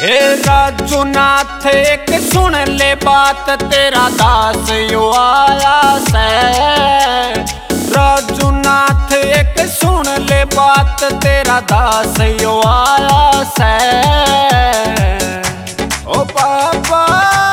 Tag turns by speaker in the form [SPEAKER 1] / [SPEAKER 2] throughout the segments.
[SPEAKER 1] हे राजू नाथ एक सुन ले बात, तेरा दास यो आया से। राजू नाथ एक सुन ले बात, तेरा दास यो आया से। ओ बाबा,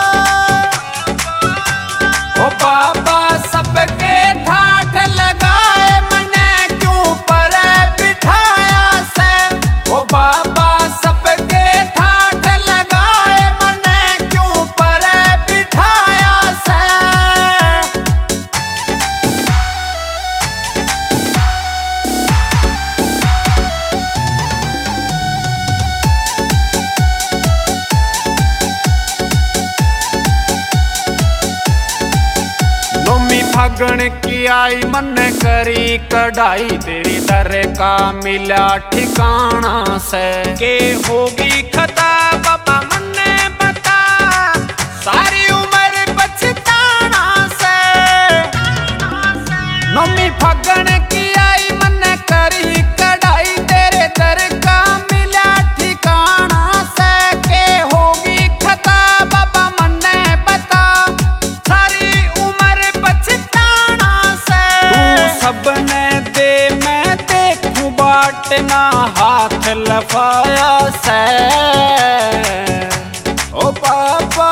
[SPEAKER 1] ओ बाबा सबके ठाठ लगाए, मने क्यों पर बिठाया से। ओ बाबा सबके ठाठ लगाए, मने क्यों पर बिठाया से। फागण की आई मन करी कढ़ाई, तेरी दर का मिला ठिकाना से। के होगी खता बाबा मन्ने बता, सारी उम्र पछताना से। नौमी फागण की आई मन करी कढ़ाई, तेरे दर का मिला ठिकाना से। के होगी खता बाबा मन्ने बता, सारी उम्र पछताना से। तू सबने दे मैं देखूं बाटना, हाथ लफाया से। ओ बाबा,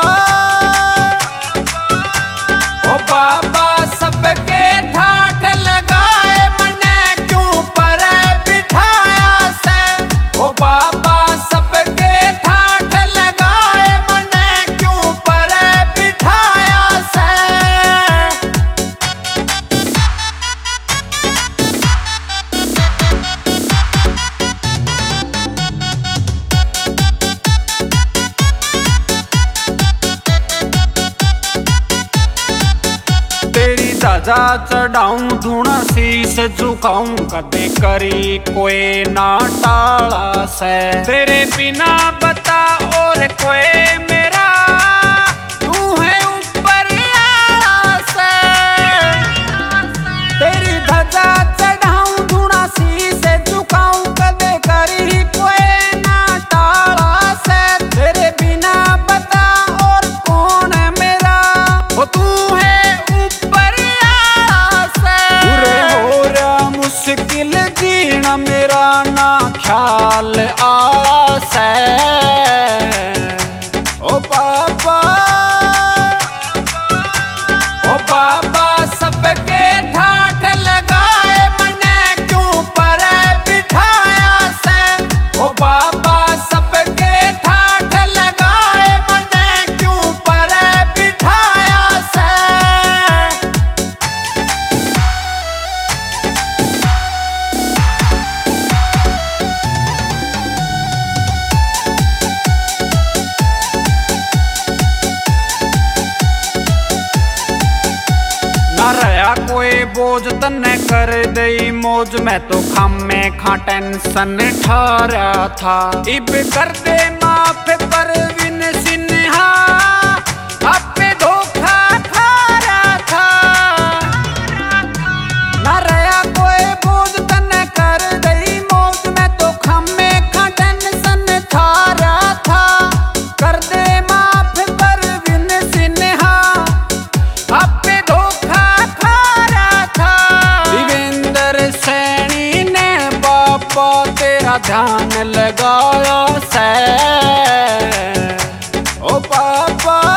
[SPEAKER 1] ओ बाबा सबके ठाठ लगाए, मने क्यों पर बिठाया से। ओ बाबा सबके ठाठ लगाए, मने क्यों पर बिठाया से। तेरी ध्वजा चढ़ाऊं धूना शीश झुकाऊं, कदे करी कोई ना टाला से। तेरे बिना बता और कोई मेरा, तू है ऊपर आला से। तेरी ध्वजा चढ़ाऊं धूना शीश झुकाऊं, कदे करी कोई ना टाला से। तेरे बिना बता और कौन है मेरा, वो तू है मुश्किल जीना मेरा ना ख्याल आया से। ओ बाबा, ओ बाबा सबके ठाठ लगाए, मने क्यों पर बिठाया से। ओ बाबा सबके ठाठ लगाए, मने क्यों पर बिठाया से। रहा कोई बोझ तन्ने कर दई मौज, मैं तो खामे खा टेंशन ठारा था। इब कर दे माफ परवीन सिन्हा, आपे धोखा खा रहा था। ना रहा कोई बोझ तन्ने कर दई मौज, मैं तो खामे खा टेंशन ठारा था। कर दे माफ परवीन सिन्हा, आपे धोखा तेरा ध्यान लगाया से। ओ बाबा,